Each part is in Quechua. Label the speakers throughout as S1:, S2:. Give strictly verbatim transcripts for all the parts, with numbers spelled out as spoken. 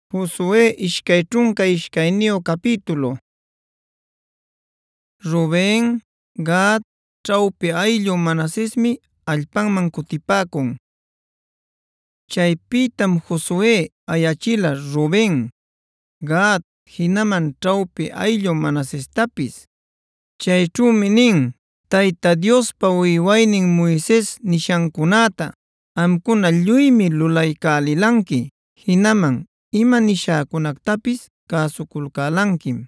S1: Josue ishkay trunka ishkayniyu capítulo. Ruben, Gad, ćhawpi ayllu Manasesmi allpanman kutipäkun. Chaypitam Josue ayachila Ruben, Gad, hinaman ćhawpi ayllu Manasestapis. Chayćhumi nin: Tayta Diospa uywaynin Moises nishancunata amkuna lluymi lulaycälilanki, hinaman ima nishäkunactapis cäsuculcälanquim.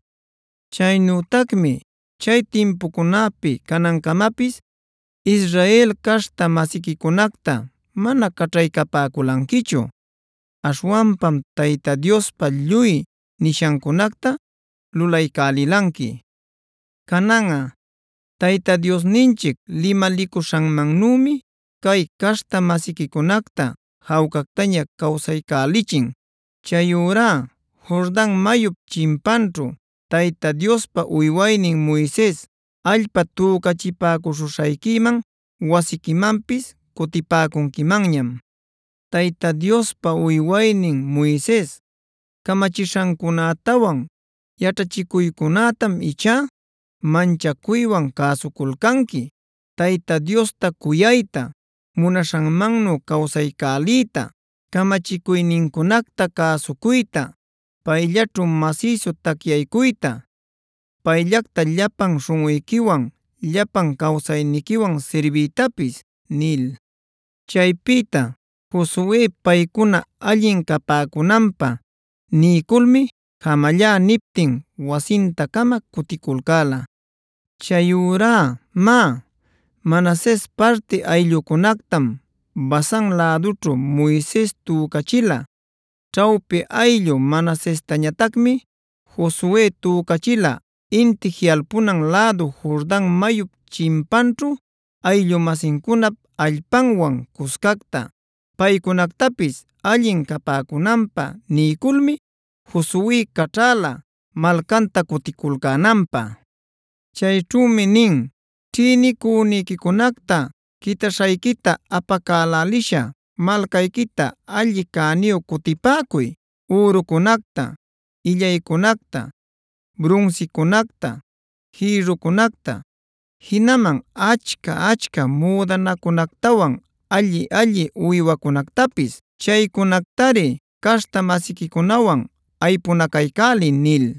S1: Chaynütacmi chay timpucunapi canancamapis Israel caśhta masiquicunacta mana caćhaycapäculanquichu. Aśhwanpam Tayta Diospa lluy nishancunacta lulaycälilanqui. Cananꞌa Tayta Diosninchic limalicuśhanmannümi kay caśhta masiquicunacta jawcactaña cawsaycälichin. Chayurá Jordan mayup chimpanćhu Tayta Diospa uywaynin Moises allpa tücachipäcuśhuśhayquiman wasiquimanpis kutipäcunquimanñam. Tayta Diospa uywaynin Moises kamachishancunätawan yaćhachicuycunatam ichá manchacuywan cäsuculcanqui, Tayta Diosta cuyayta, munaśhanmannu cawsaycäliyta, camachicuynincunacta cäsucuyta, payllaćhu masïsu tacyaycuyta, payllacta llapan śhunꞌuykiwan llapan cawsayniquiwan sirbiytapis nil. Chaypita Josue paycuna allin capäcunanpä niykulmi jamallá niptin wasintakama kuticulcäla. Chayurá má, Manases parti ayllucunactam Basan lädućhu Moises tücachila. Ćhawpi ayllu Manasestañatacmi Josue tücachila inti jiꞌalpunan lädu Jordan mayup chimpanćhu ayllu-masincunap allpanwan cuscacta. Paycunactapis allin capäcunanpä niykulmi Josue caćhäla malcanta kuticulcänanpä. Chayćhumi nin: ćhïnicüniquicunacta quitaśhaykita apacälälisha malcaykita alli cäniyu cutipäcuy, ürucunacta, illaycunacta, brunsicunacta, jïrrucunacta, jinaman achka-achka müdanacunactawan alli-alli uywacunactapis. Chaycunactari caśhta masiquicunawan aypunacaycäliy nil.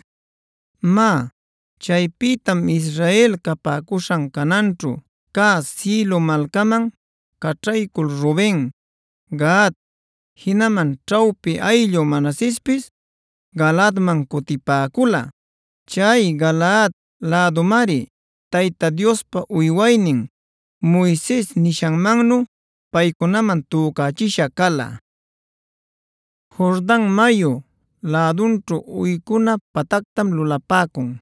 S1: Má, chaypitam Israel capäcuśhan Canaanćhu cä Silo malcaman caćhaycul Ruben, Gad, jinaman ćhawpi ayllu Manasespis Galaadman kutipäcula. Chay Galaad lädumari Tayta Diospa uywaynin Moises nishanmannu paykunaman tücachisha kala. Jordan mayu lädunćhu uykuna patactam lulapäcun.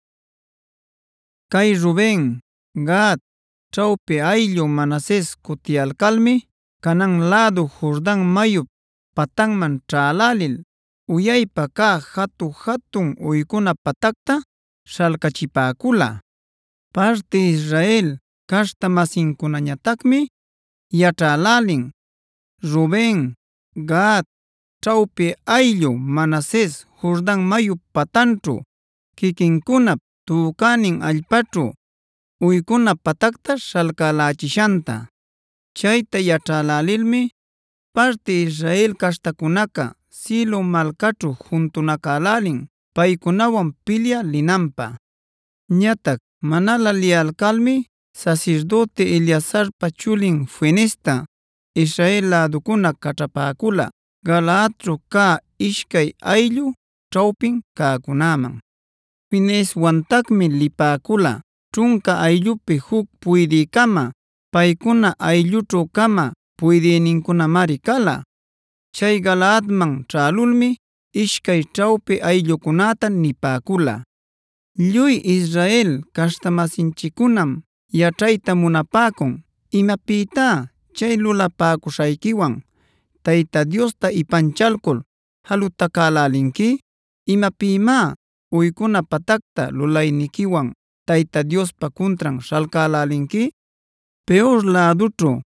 S1: Kay Ruben, Gad, ćhawpi ayllu Manases kutiyalcalmi Canaan lädu Jordan mayup patanman ćhälälil uyaypa cä jatu-jatun uykuna patacta śhalcachipäcula. Parti Israel caśhta-masincunañatacmi yaćhälälin: Ruben, Gad, ćhawpi ayllu Manases Jordan mayup patanćhu quiquincunap tücänin allpaćhu uykuna patacta śhalcälachishanta. Chayta yaćhälälilmi parti Israel caśhtacunaca Silo malcaćhu juntunacälälin paycunawan pilya linanpä. Ñatac manala liyalcalmi sacerdote Eleazarpa chulin Fineesta Israel läducuna caćhapäcula Galaadćhu cä ishkay ayllu ćhawpin cäcunaman. Fineeswantacmi lipäcula ćhunka ayllupi huk puydïcama, paykuna ayllućhu-cama puydïnincunamari kala. Chay Galaadman ćhälulmi ishkay ćhawpi ayllucunata nipäcula: Lluy Israel caśhta-masinchiccunam yaćhayta munapäcun, ¿imapïtá chay lulapäcuśhayquiwan Tayta Diosta ipanchalcul jalutacälälinki? ¿Imapïmá uykuna patacta lulayniquiwan Tayta Diospa cuntran śhalcälälinki? Peor lädućhu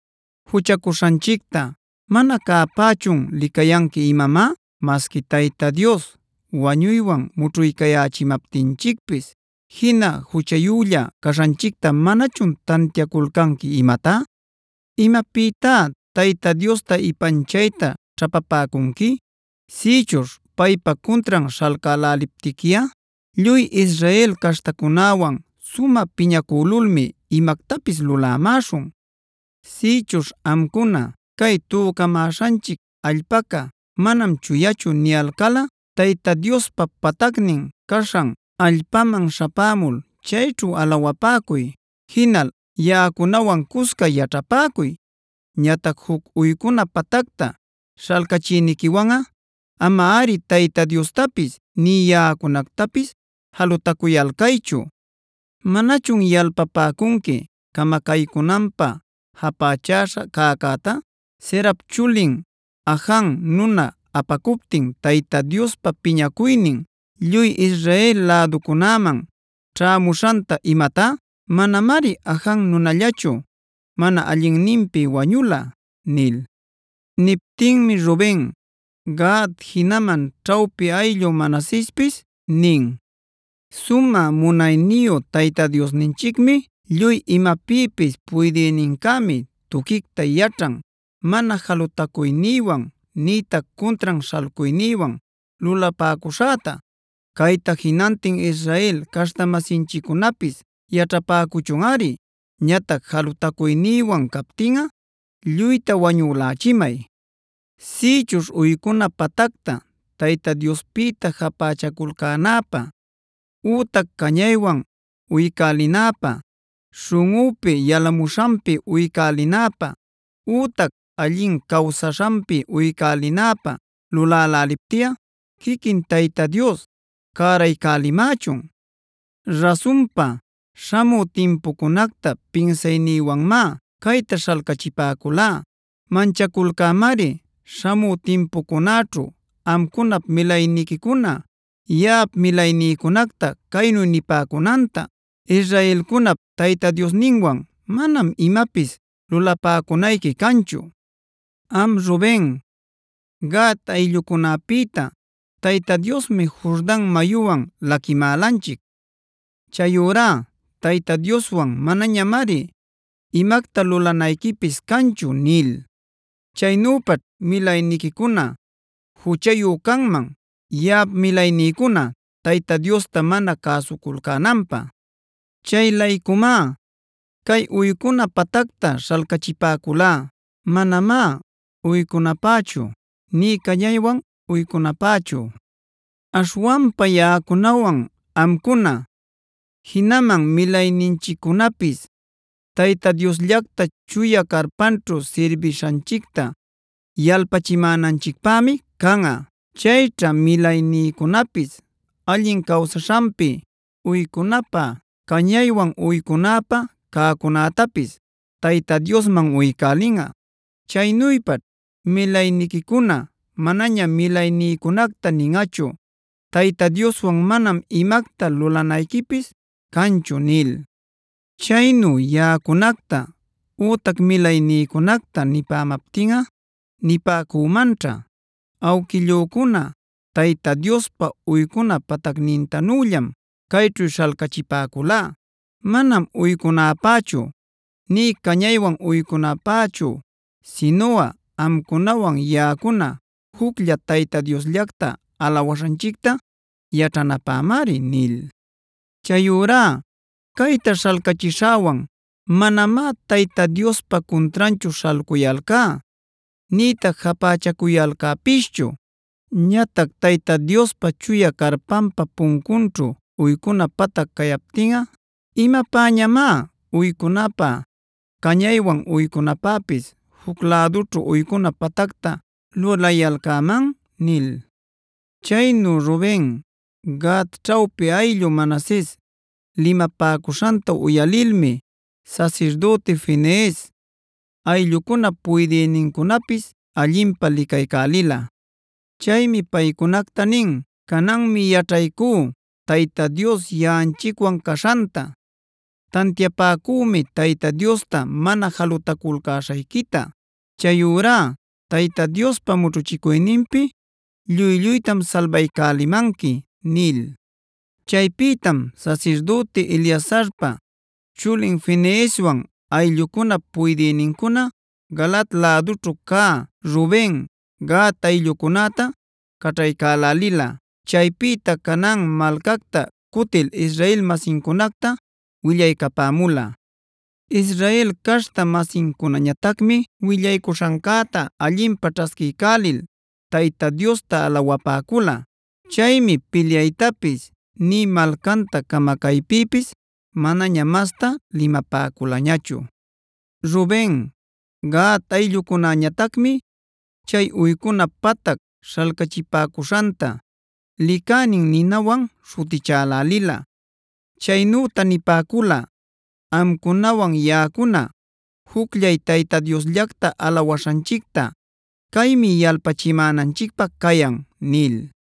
S1: huchacuśhanchicta mana cäpächun licayanki imamá? Masqui Tayta Dios wañuywan mućhuykayächimaptinchikpis, hina juchayuqlla kashanchikta manachun tantiakulkanki imata? ¿Imapitaq Tayta Diosta ipanchayta ćhapapäcunki? Sïchuśh paypa cuntran śhalcäläliptikiya, lluy Israel caśhtakunawan sumä piñacululmi imactapis lulämäśhun. Sïchuśh amkuna cay tücamäśhanchic allpaca manam chuyachu niyalcala, Tayta Diospa patacnin caśhan allpaman śhapämul chayćhu alawapäcuy, jinal yaꞌakunawan cusca yaćhapäcuy. Ñatac huk uykuna patacta śhalcachiynikiwanꞌa amaari Tayta Diostapis ni yaꞌakunactapis jalutacuyalcaychu. ¿Manachun yalpapäcunki camacaycunanpä japächäśha cäcäta, Zerap chulin Ajan nuna apakuptin Tayta Diospa piñacuynin lluy Israel lädukunaman ćhämuśhanta imata? Manamari Ajan nunallachu mana allinninpi wañula nil. Niptinmi Ruben, Gad jinaman ćhawpi ayllu Manasespis nin: “Sumä munayniyu Tayta Diosninchikmi lluy imapipis puydïnincämi tuquicta yaćhan, mana jalutacuynïwan nïtac cuntran śhalcuynïwan lulapäcuśhäta. Kayta jinantin Israel caśhta-masinchiccunapis yaćhapäcuchunꞌari. Ñatac jalutacuynïwan captinꞌa lluyta wañülächimay. Sïchuśh uykuna patacta Tayta Diospita japächakulcänäpä, ütac cañaywan uykälinäpä, śhunꞌupi yalamuśhanpi uykälinäpä, ütac allin kawsaśhanpi uykälinäpä luläläliptiꞌa, kikin Tayta Dios cäraycälimächun. Rasunpa, śhamü timpucunacta pinsaynïwanmá kayta śhalcachipäculá. Manchakulcämari śhamü timpucunaćhu amcunap milayniquicuna yaꞌap milaynïcunacta caynu nipäcunanta: Israelcunap Tayta Diosninwan manam imapis lulapäcunayki kanchu. Am Ruben, Gad ayllucunapita Tayta Diosmi Jordan mayuwan laquimälanchik. Chayurá Tayta Dioswan manañamari imacta lulanayquipis kanchu nil. Chaynüpaćh milayniquicuna juchayu canman, yaꞌap milaynïcuna Tayta Diosta mana cäsuculcänanpä. Chaylaykumá kay uykuna patacta śhalcachipäculá, manamá uykunapächu ni cañaywan uykunapächu. Aśhwanpa yaꞌakunawan amkuna, jinaman milayninchiccunapis Tayta Diosllacta chuya carpanćhu sirbishanchikta yalpachimänanchikpämi kanꞌa. Chayćha milaynïcunapis allin kawsaśhanpi uykunapä, cañaywan uykunapä cäcunätapis Tayta Diosman uykälinꞌa. Chaynuypaćh milayniquicuna manaña milaynïcunacta ninꞌachu: Tayta Dioswan manam imacta lulanayquipis kanchu nil. Chaynu yaꞌakunacta ütac milaynïcunacta nipämaptinꞌa nipäcümanćha: “Awkillücuna Tayta Diospa uykuna patacnintanüllam kayćhu śhalcachipäculá. Manam uykunäpächu ni cañaywan uykunäpächu, sinuꞌa amkunawan yaꞌakuna juclla Tayta Diosllacta alawaśhanchikta yaćhanapämari” nil. Chayurá kayta śhalcachishäwan manamá Tayta Diospa cuntranchu śhalcuyalcá, nïtac japächakuyalcäpischu. Ñatac Tayta Diospa chuya carpanpa puncunćhu uykuna patac kayaptinꞌa, ¿imapäñamá uykunapä, cañaywan uykunapäpis huk lädućhu uykuna patacta lulayalcäman? nil. Chaynu Ruben, Gad ćhawpi ayllu Manases limapäcuśhanta uyalilmi sasirdüti Finees, ayllucuna puydïnincunapis allinpa licaycälila. Chaymi paycunacta nin: “Cananmi yaćhaycú Tayta Dios yaꞌanchikwan caśhanta. Tantiapäcümi Tayta Diosta mana jalutaculcäśhaykita. Chayurá Tayta Diospa mućhuchicuyninpi lluy-lluytam salbaycälimanqui” nil. Chaypitam sasirdüti Eleazarpa chulin Fineeswan ayllucunap puydïnincuna Galaad lädućhu cä Ruben, Gad ayllucunäta caćhaycälälila. Chaypita Canaan malcacta cutil Israel-masincunacta willaycapämula. Israel caśhta-masincunañatacmi willaycuśhancäta allinpa ćhasquiycälil Tayta Diosta alawapäcula. Chaymi pilyaytapis nï malcanta camacaypïpis manaña masta limapäculañachu. Ruben, Gad ayllucunäñatacmi chay uycuna patac śhalcachipäcuśhanta licänin ninawan śhutichälälila. Chaynüta nipäcula: “Amkunawan yaꞌakuna jucllay Tayta Diosllacta alawaśhanchicta kaymi yalpachimänanchikpaq kayan” nil.